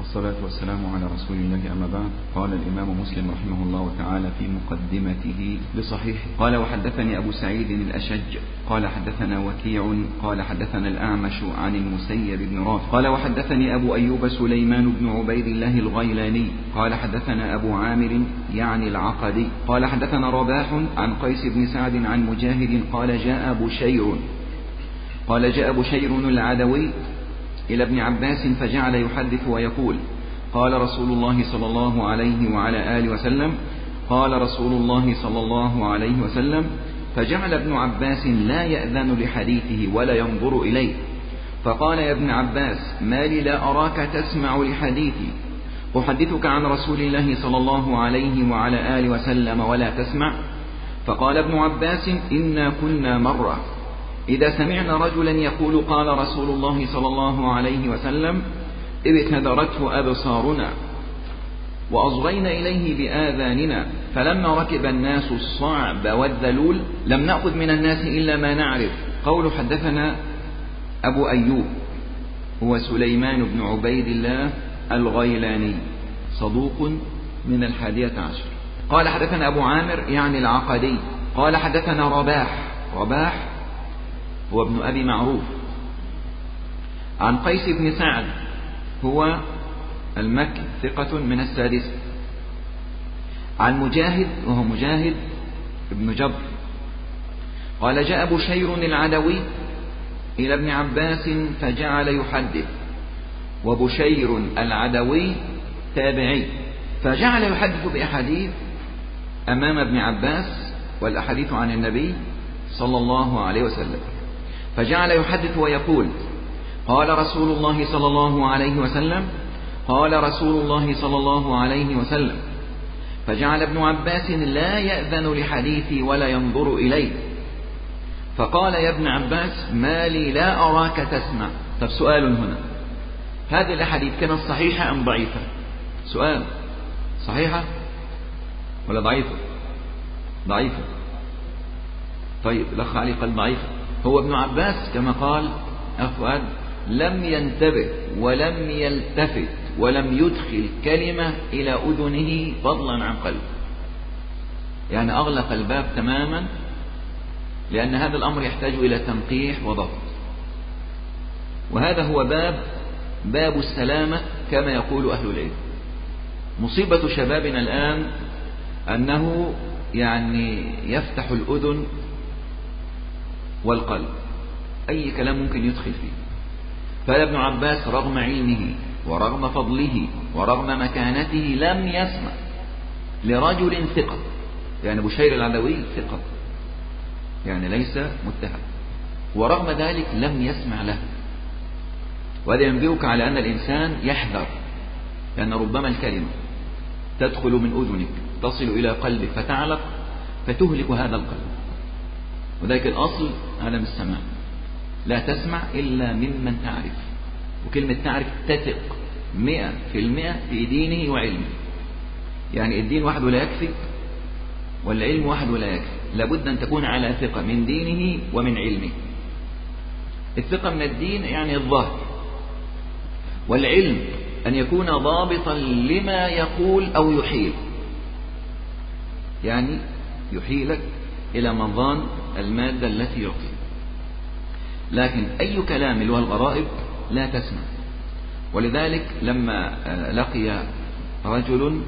والصلاة والسلام على رسول الله، أما بعد. قال الإمام مسلم رحمه الله تعالى في مقدمته لصحيحه: قال: وحدثني أبو سعيد الأشج قال حدثنا وكيع قال حدثنا الأعمش عن المسيب بن رافع قال: وحدثني أبو أيوب سليمان بن عبيد الله الغيلاني قال حدثنا أبو عامر يعني العقدي قال حدثنا رباح عن قيس بن سعد عن مجاهد قال: جاء بشير العدوي إلى ابن عباس فجعل يحدث ويقول: قال رسول الله صلى الله عليه وعلى آله وسلم، قال رسول الله صلى الله عليه وسلم. فجعل ابن عباس لا يأذن لحديثه ولا ينظر إليه، فقال: يا ابن عباس، ما لي لا أراك تسمع لحديثي، أحدثك عن رسول الله صلى الله عليه وعلى آله وسلم ولا تسمع؟ فقال ابن عباس: إنا كنا مرة إذا سمعنا رجلا يقول قال رسول الله صلى الله عليه وسلم ابتدرته أبصارنا وأصغينا إليه بآذاننا، فلما ركب الناس الصعب والذلول لم نأخذ من الناس إلا ما نعرف. قول حدثنا أبو أيوب هو سليمان بن عبيد الله الغيلاني، صدوق من 11. قال حدثنا أبو عامر يعني العقدي قال حدثنا رباح هو ابن أبي معروف عن قيس بن سعد هو المكي ثقة من 6، عن مجاهد وهو مجاهد ابن جبر قال: جاء بشير العدوي إلى ابن عباس فجعل يحدث، وبشير العدوي تابعي، فجعل يحدث بأحاديث أمام ابن عباس والأحاديث عن النبي صلى الله عليه وسلم، فجعل يحدث ويقول: قال رسول الله صلى الله عليه وسلم، قال رسول الله صلى الله عليه وسلم. فجعل ابن عباس لا يأذن لحديثي ولا ينظر إليه، فقال: يا ابن عباس، ما لي لا أراك تسمع. طب سؤال هنا، هذه الأحاديث كانت صحيحة أم ضعيفة؟ سؤال، صحيحة ولا ضعيفة؟ ضعيفة. طيب الأخ علي قال ضعيفة. هو ابن عباس كما قال أفؤاد لم ينتبه ولم يلتفت ولم يدخل كلمة إلى أذنه فضلا عن قلبه، يعني أغلق الباب تماما، لأن هذا الأمر يحتاج إلى تنقيح وضبط. وهذا هو باب السلامة كما يقول أهل العلم. مصيبة شبابنا الآن أنه يعني يفتح الأذن والقلب، أي كلام ممكن يدخل فيه. فهذا ابن عباس رغم علمه ورغم فضله ورغم مكانته لم يسمع لرجل ثقة، يعني بشير العدوي ثقة، يعني ليس متهم، ورغم ذلك لم يسمع له. وهذا ينبئك على أن الإنسان يحذر، لأن ربما الكلمة تدخل من أذنك تصل إلى قلبك فتعلق فتهلك هذا القلب. وذلك الأصل عدم السماع، لا تسمع إلا ممن تعرف. وكلمة تعرف تثق 100% في دينه وعلمه، يعني الدين وحده لا يكفي والعلم وحده لا يكفي، لابد أن تكون على ثقة من دينه ومن علمه. الثقة من الدين يعني الظاهر، والعلم أن يكون ضابطا لما يقول أو يحيل، يعني يحيلك إلى مضان المادة التي يعطي. لكن أي كلام اللي هو الغرائب لا تسمع. ولذلك لما لقي رجل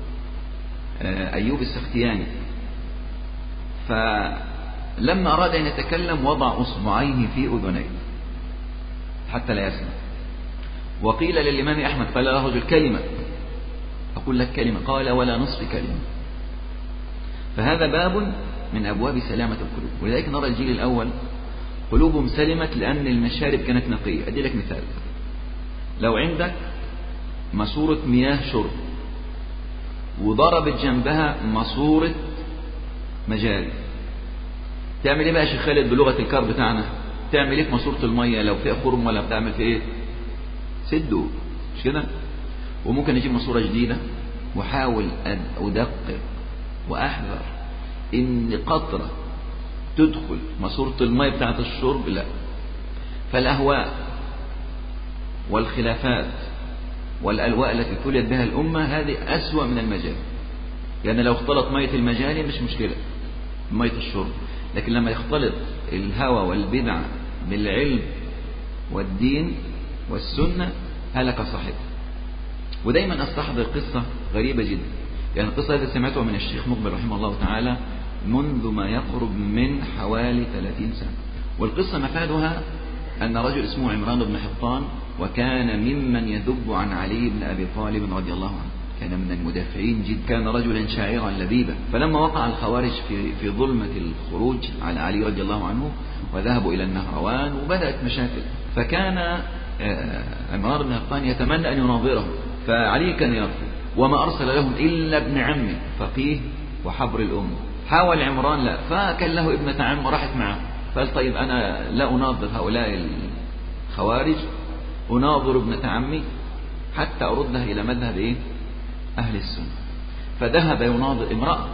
أيوب السختياني، فلما أراد أن يتكلم وضع أصبعيه في أذنيه حتى لا يسمع. وقيل للإمام أحمد قال له رجل كلمة، أقول لك كلمة، قال ولا نصف كلمة. فهذا باب من أبواب سلامة القلوب. ولذلك نرى الجيل الأول قلوبهم سلمت لأن المشارب كانت نقية. أدي لك مثال، لو عندك ماسورة مياه شرب وضربت جنبها ماسورة مجاري، تعمل ايه بقى يا شيخ خالد بلغة الكار بتاعنا؟ تعمل ايه في ماسورة المية لو فيها خرم ولا بتعمل في ايه؟ سده، مش كده؟ وممكن نجيب ماسورة جديدة وحاول أن أدقق وأحذر إن قطرة تدخل ماسورة المية بتاعت الشرب، لا. فالأهواء والخلافات والألواء التي ابتليت بها الأمة هذه أسوأ من المجاري. يعني لو اختلط مية المجاري مش مشكلة، مية الشرب، لكن لما يختلط الهوى والبدع بالعلم والدين والسنة هلك صاحبه. ودايما أستحضر قصة غريبة جدا، يعني القصة التي سمعتها من الشيخ مقبل رحمه الله تعالى منذ ما يقرب من حوالي 30 سنة. والقصة مفادها أن رجل اسمه عمران بن حطان، وكان ممن يذب عن علي بن أبي طالب رضي الله عنه، كان من المدافعين جدا، كان رجلا شاعرا لبيبا. فلما وقع الخوارج في ظلمة الخروج على علي رضي الله عنه وذهبوا إلى النهروان وبدأت مشاكل، فكان عمران بن حطان يتمنى أن يناظره، فعلي كان يرفض، وما أرسل لهم إلا ابن عمه فقيه وحبر الأمة. حاول عمران لا، فكان له ابنة عم راحت معه، فقال طيب أنا لا أناظر هؤلاء الخوارج، أناظر ابنة عمي حتى أردها إلى مذهب أهل السنة. فذهب يناظر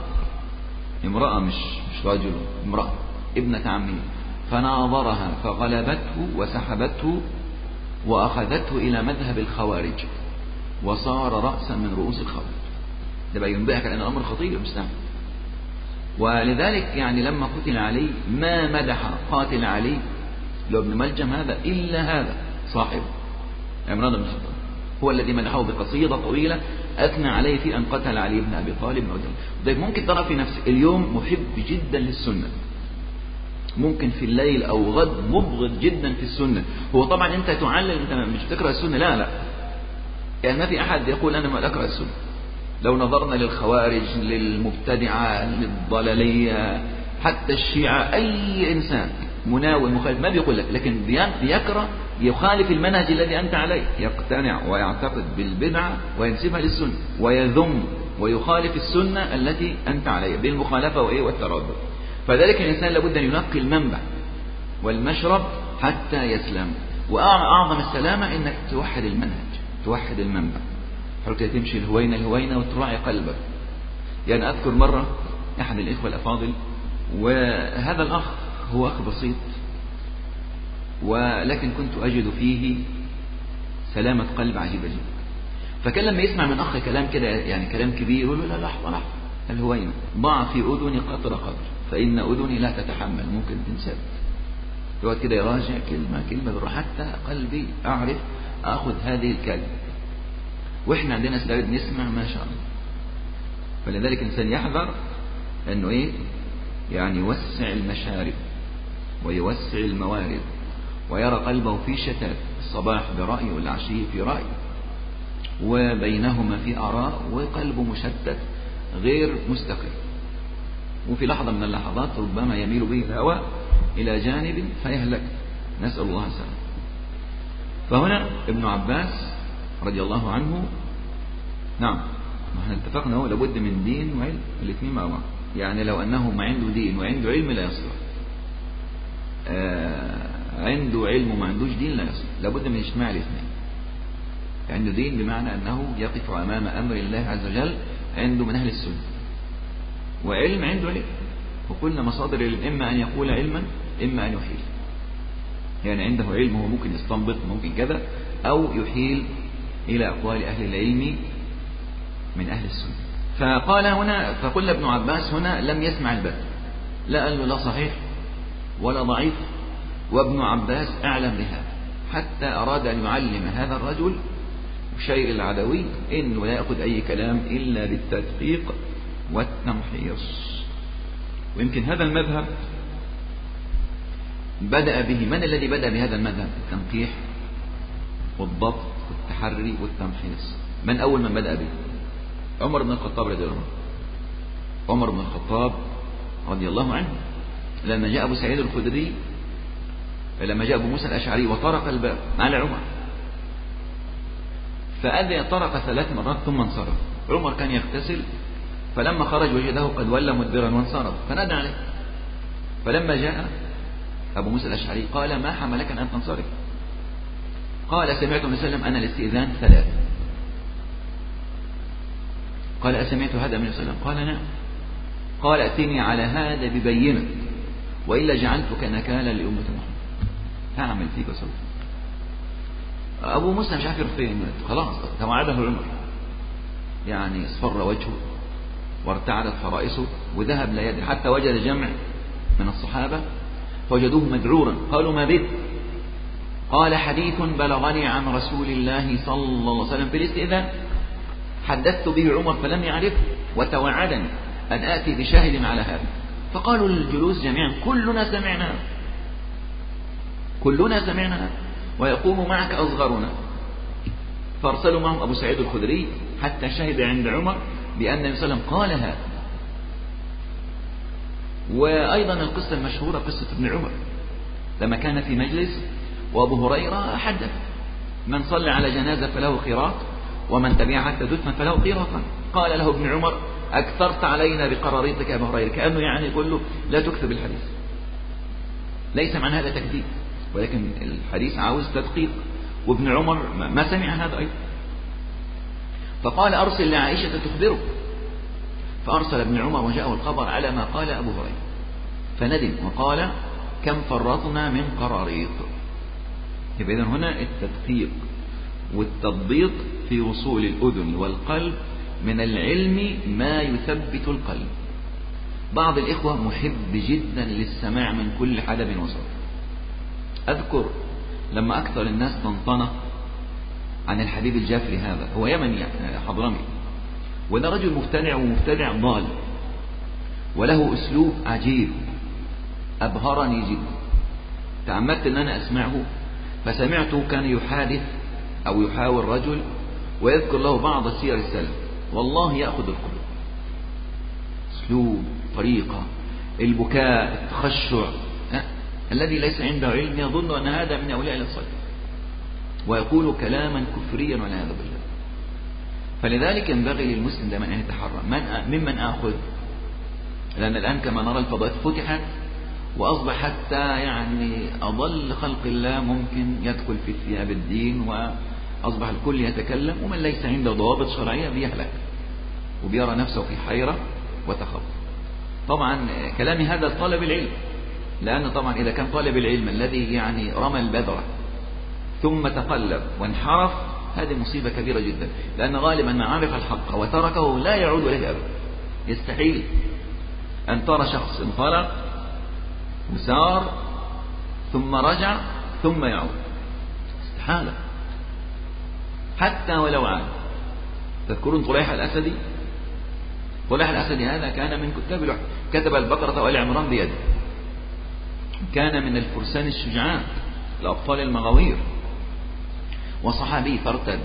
امرأة مش رجل، امرأة ابنة عمه، فناظرها فغلبته وسحبته وأخذته إلى مذهب الخوارج، وصار رأسا من رؤوس الخوارج. ده بقى ينبهك أن الأمر خطير مش سهل. ولذلك يعني لما قتل علي ما مدح قاتل علي لو ابن ملجم هذا إلا هذا صاحب عمران بن حطان، هو الذي مدحه بقصيدة طويلة أثنى عليه في أن قتل علي بن أبي طالب رضي الله. طيب ممكن ترى في نفسك اليوم محب جدا للسنة، ممكن في الليل أو غد مبغض جدا في السنة. هو طبعا أنت تعلل، أنت مش تكره السنة، لا يعني ما في أحد يقول أنا ما أكره السنة. لو نظرنا للخوارج، للمبتدعة، للضلالية، حتى الشيعة، أي إنسان مناوي مخالف ما بيقول لك، لكن بيكره، يخالف المنهج الذي أنت عليه، يقتنع ويعتقد بالبدعة وينسبها للسنة، ويذم ويخالف السنة التي أنت عليها بالمخالفة والتردد. فذلك الإنسان لابد أن ينقي المنبع والمشرب حتى يسلم. وأعظم السلامة أنك توحد المنهج، توحد المنبع، حتى تمشي الهوينة وتراعي قلبك. يعني أذكر مرة أحد الإخوة الأفاضل، وهذا الأخ هو أخ بسيط، ولكن كنت أجد فيه سلامة قلب عجيبة جدا. فكان لما يسمع من أخ كلام كده، يعني كلام كبير، يقول له لا لحظة الهوينة، ضع في أذني قطر فإن أذني لا تتحمل، ممكن تنسد. يقعد كده يراجع كلمة بالراحة حتى قلبي أعرف أخذ هذه الكلمة. وإحنا عندنا سلايد نسمع ما شاء الله. فلذلك الإنسان يحذر أنه يعني يوسع المشارب ويوسع الموارد، ويرى قلبه في شتات، الصباح برأي والعشي في رأي، وبينهما في آراء، وقلبه مشتت غير مستقر. وفي لحظة من اللحظات ربما يميل به الهوى إلى جانب فيهلك، نسأل الله السلامة. فهنا ابن عباس رضي الله عنه، نعم ما احنا اتفقنا هو لابد من دين وعلم، الاثنين مع بعض. يعني لو أنه ما عنده دين وعنده علم لا يصلح، عنده علم وما عندوش دين لا يصلح، لابد من اجتماع الاثنين. عنده دين بمعنى أنه يقف أمام أمر الله عز وجل، عنده من أهل السنة، وعلم عنده علم. وكل مصادر العلم إما أن يقول علما إما أن يحيل، يعني عنده علم هو ممكن يستنبط ممكن كذا، أو يحيل إلى أقوال أهل العلم من أهل السنة. فقال هنا، فقل ابن عباس هنا لم يسمع البت، لا قال له لا صحيح ولا ضعيف، وابن عباس أعلم بهذا، حتى أراد أن يعلم هذا الرجل شيء العدوي إنه لا يأخذ أي كلام إلا بالتدقيق والتمحيص. ويمكن هذا المذهب بدأ به، من الذي بدأ بهذا المذهب؟ التنقيح والضبط والتحري والتمحيص. من أول من بدأ به؟ عمر بن الخطاب رضي الله عنه. عمر بن الخطاب رضي الله عنه لما جاء أبو سعيد الخدري، لما جاء أبو موسى الأشعري وطرق الباب على عمر، فأذن طرق 3 مرات ثم انصرف. عمر كان يغتسل، فلما خرج وجده قد ولى مدبرا وانصرف، فنادى عليه. فلما جاء أبو موسى الأشعري قال ما حملك أن تنصرف؟ قال سمعت النبي صلى الله عليه وسلم أنا الاستئذان 3. قال أسمعت هذا من النبي صلى الله عليه وسلم؟ قال نعم. قال ائتني على هذا ببينة وإلا جعلتك نكالا لأمة محمد، هعمل فيك وسوف. أبو موسى مش عارف يروح فين، خلاص توعده عمر، يعني اصفر وجهه وارتعدت فرائسه وذهب لا يدري، حتى وجد جمع من الصحابة فوجدوه مذعورا، قالوا ما بك؟ قال حديث بلغني عن رسول الله صلى الله عليه وسلم في الاستئذان حدثت به عمر فلم يعرفه وتوعدني أن آتي بشاهد على هذا. فقالوا للجلوس جميعا كلنا سمعنا ويقوم معك أصغرنا. فارسلوا معهم أبو سعيد الخدري حتى شهد عند عمر بأن النبي صلى الله عليه وسلم قال هذا. وأيضا القصة المشهورة قصة ابن عمر لما كان في مجلس وأبو هريرة حدث من صلى على جنازة فله قيراط ومن تبعها حتى تدفن فله قيراطا. قال له ابن عمر أكثرت علينا بقراريطك يا أبو هريرة، كأنه يعني يقول له لا تكتب الحديث. ليس معنى هذا تكذيب، ولكن الحديث عاوز تدقيق، وابن عمر ما سمع هذا أيضا. فقال أرسل لعائشة تخبره، فأرسل ابن عمر وجاءه الخبر على ما قال أبو هريرة فندم وقال كم فرطنا من قراريط. يبقى إذن هنا التدقيق والتضبيط في وصول الأذن والقلب من العلم ما يثبت القلب. بعض الإخوة محب جدا للسماع من كل حدب وصوت. أذكر لما أكثر الناس طنطنة عن الحبيب الجافري، هذا هو يمني حضرمي، وده رجل مبتدع ومبتدع ضال وله أسلوب عجيب أبهرني جدا. تعمدت أن أنا أسمعه، فسمعته كان يحادث أو يحاور رجل ويذكر له بعض سير السلف، والله يأخذ القلوب. أسلوب، طريقة، البكاء، التخشع، الذي ليس عنده علم يظن أن هذا من أولياء الصالح ويقول كلاما كفريا والعياذ بالله. فلذلك ينبغي للمسلم دائما أن يتحرى ممن آخذ، لأن الآن كما نرى الفضائات فتحت وأصبح حتى يعني أضل خلق الله ممكن يدخل في ثياب الدين، وأصبح الكل يتكلم، ومن ليس عنده ضوابط شرعية بيهلك وبيرى نفسه في حيرة وتخوف. طبعا كلامي هذا طالب العلم، لأن طبعا إذا كان طالب العلم الذي يعني رمى البذرة ثم تقلب وانحرف، هذه مصيبة كبيرة جدا، لأن غالبا من عرف الحق وتركه لا يعود إليه أبدا. يستحيل أن ترى شخص انطلق وسار ثم رجع ثم يعود، استحالة حتى ولو عاد. تذكرون طليح الأسدي؟ طليح الأسدي هذا كان من كتاب الوحي، كتب البقرة وآل عمران بيده، كان من الفرسان الشجعان الأبطال المغاوير، وصحابي فارتد،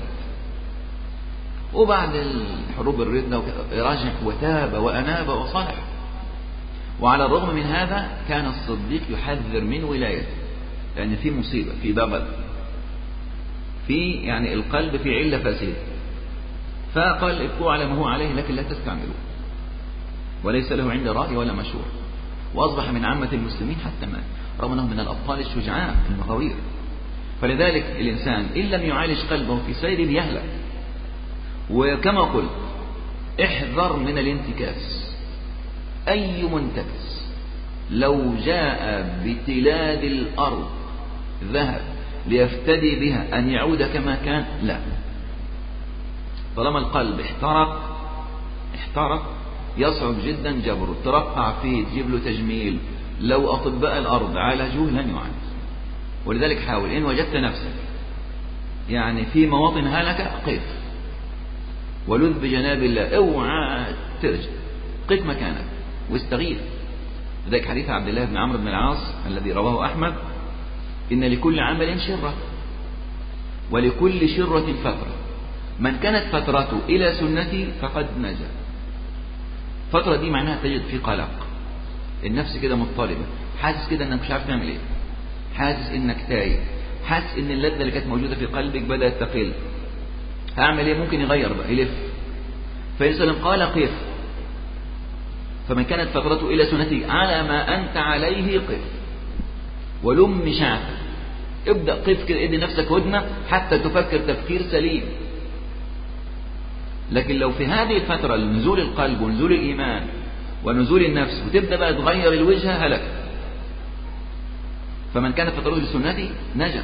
وبعد الحروب الردة رجع وتاب وأناب وصلح. وعلى الرغم من هذا كان الصديق يحذر من ولايته، لأن في مصيبة، في بغل، في يعني القلب في علة فاسدة. فقال ابقوا على ما هو عليه لكن لا تستعملوه، وليس له عند رأي ولا مشورة، وأصبح من عامة المسلمين حتى مات، رغم أنه من الأبطال الشجعان المغاوير. فلذلك الإنسان إن لم يعالج قلبه في سيره يهلك. وكما قلت احذر من الانتكاس. أي منتكس لو جاء بتلاد الأرض ذهب ليفتدي بها أن يعود كما كان، لا. طالما القلب احترق يصعب جدا جبره، ترقع فيه، تجيب له تجميل، لو أطباء الأرض عالجوه لن يعالج. ولذلك حاول إن وجدت نفسك يعني في مواطن هلكة قف ولذ بجناب الله، اوعى ترجع، قف مكانك واستغيث. ذلك حديث عبد الله بن عمرو بن العاص الذي رواه أحمد: إن لكل عمل شرة ولكل شرة فترة، من كانت فترته إلى سنتي فقد نجا. فترة دي معناها تجد في قلق، النفس كده مضطربة، حاسس كده انك مش عارف تعمل ايه، حاسس انك تايه، حاسس ان اللذة اللي كانت موجودة في قلبك بدأت تقل. هعمل ايه؟ ممكن يغير بقى، يلف. فالإنسان قال قف، فمن كانت فترته إلى سنتي على ما أنت عليه قف ولم شعبك. ابدأ قف كده، ادي نفسك هدنة حتى تفكر تفكير سليم. لكن لو في هذه الفترة نزول القلب ونزول الإيمان ونزول النفس وتبدأ بقى تغير الوجهة، هلك. فمن كانت فترته لسنتي نجا،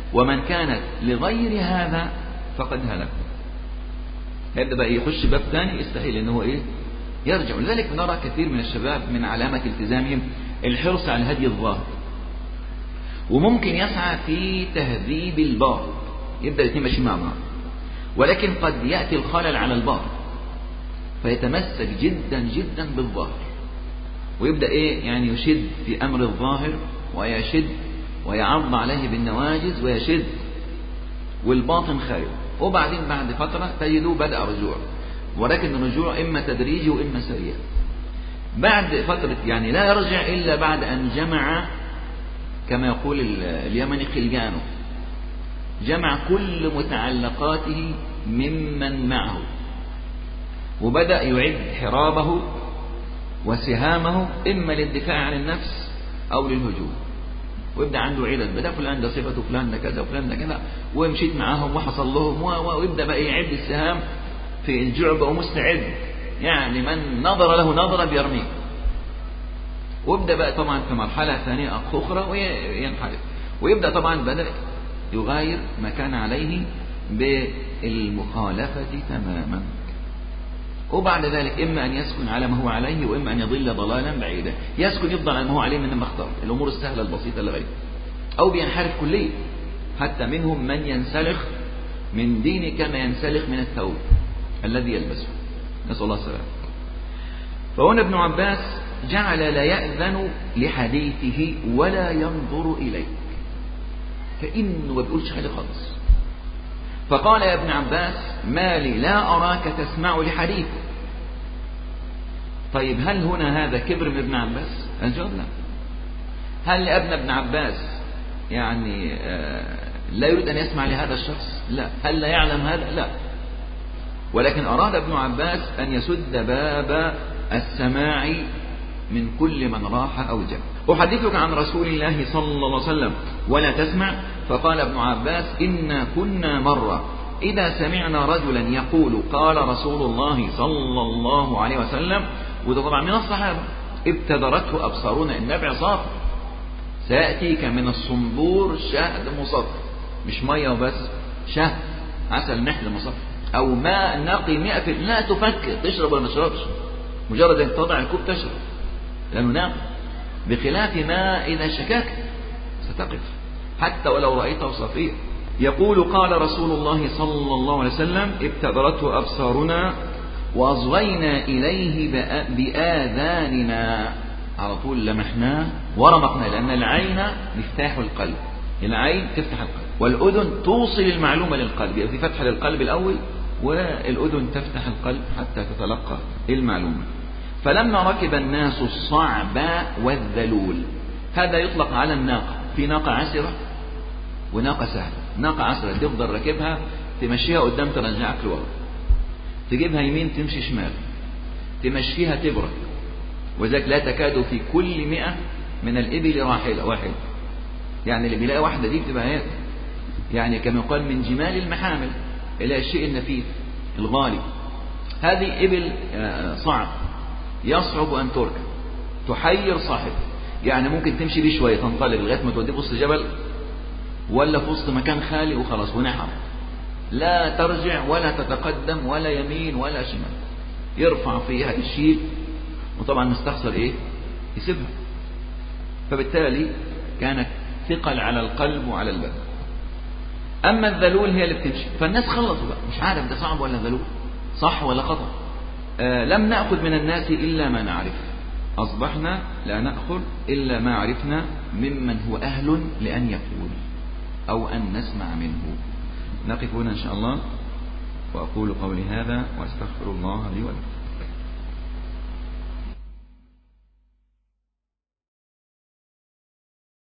ومن كانت لغير هذا فقد هلك. هيبدأ بقى يخش باب ثاني يستحيل ان هو يرجع. ولذلك نرى كثير من الشباب من علامة التزامهم الحرص على الهدي الظاهر، وممكن يسعى في تهذيب الباطن، يبدأ الاثنين ماشيين مع بعض، ولكن قد يأتي الخلل على الباطن فيتمسك جدا جدا بالظاهر، ويبدأ يعني يشد في أمر الظاهر ويشد ويعض عليه بالنواجذ ويشد، والباطن خارج. وبعدين بعد فترة تجده بدأ رجوع، ولكن الرجوع إما تدريجي وإما سريع. بعد فترة لا يرجع إلا بعد أن جمع، كما يقول اليمني خلجانه، جمع كل متعلقاته ممن معه، وبدأ يعد حرابه وسهامه إما للدفاع عن النفس أو للهجوم، ويبدأ عنده عدد، بدأ فلان ده صفته، فلان ده كذا وفلان ده كذا، ومشيت معاهم وحصل لهم، ويبدأ بقى يعد السهام في الجعبة ومستعد، يعني من نظر له نظرة بيرميه. ويبدأ بقى طبعا في مرحلة ثانية أخرى وينحرف، ويبدأ طبعا بدأ يغاير ما كان عليه بالمخالفة تماما. وبعد ذلك إما أن يسكن على ما هو عليه، وإما أن يضل ضلالا بعيدا. يسكن يفضل على ما هو عليه من المختار، الأمور السهلة البسيطة لغيره، أو بينحرف كليا. حتى منهم من ينسلخ من دين كما ينسلخ من الثوب الذي يلبسه، نسأل الله السلامة. فهنا ابن عباس جعل لا يأذن لحديثه ولا ينظر إليه، كأنه ما بيقولش حاجة خالص. فقال يا ابن عباس ما لي لا أراك تسمع لحديثه. طيب هل هنا هذا كبر من ابن عباس؟ الجواب لا. هل ابن عباس لا يريد أن يسمع لهذا الشخص؟ لا. هل لا يعلم هذا؟ لا. ولكن أراد ابن عباس أن يسد باب السماع من كل من راح أو جاء. أحدثك عن رسول الله صلى الله عليه وسلم ولا تسمع. فقال ابن عباس إنا كنا مرة إذا سمعنا رجلا يقول قال رسول الله صلى الله عليه وسلم، وده طبعا من الصحابة، ابتدرته أبصارنا، النبع صافي، سيأتيك من الصنبور شهد مصفى، مش مية وبس، شهد عسل نحل مصفى، أو ماء نقي 100%، لا تفكر تشرب ولا ما تشربش، مجرد أن تضع الكوب تشرب لأنه ناقي، بخلاف ما إذا شككت ستقف حتى ولو رأيته صفيا. يقول قال رسول الله صلى الله عليه وسلم ابتدرته أبصارنا وأصغينا إليه بآذاننا، على طول لمحناه ورمقناه، لأن العين مفتاح القلب، العين تفتح القلب، والأذن توصل المعلومة للقلب، يبقى في فتح للقلب الأول، والأذن تفتح القلب حتى تتلقى المعلومة. فلما ركب الناس الصعب والذلول، هذا يطلق على الناقة، في ناقة عسرة وناقة سهلة. ناقة عسرة تفضل راكبها تمشيها قدام ترجعك لورا، تجيبها يمين تمشي شمال، تمشيها تبرك، وذلك لا تكاد في كل 100 من الإبل راحلة واحد، يعني اللي بيلاقي واحدة دي بتبقى يعني كما يقال من جمال المحامل إلى الشيء النفيس الغالي. هذه إبل صعب، يصعب أن تركب، تحير صاحب، يعني ممكن تمشي بيه شوية تنطلق لغاية ما توديه في وسط جبل ولا في وسط مكان خالي وخلاص ونحر، لا ترجع ولا تتقدم ولا يمين ولا شمال، يرفع فيها الشيل، وطبعا مستخسر يسيبها. فبالتالي كانت ثقل على القلب وعلى البدن. أما الذلول هي اللي بتمشي، فالناس خلصوا بقى، مش عارف ده صعب ولا ذلول، صح ولا خطأ. لم نأخذ من الناس إلا ما نعرف، أصبحنا لا نأخذ إلا ما عرفنا ممن هو أهل لأن يقول أو أن نسمع منه. نقف هنا إن شاء الله، وأقول قولي هذا وأستغفر الله لي ولكم.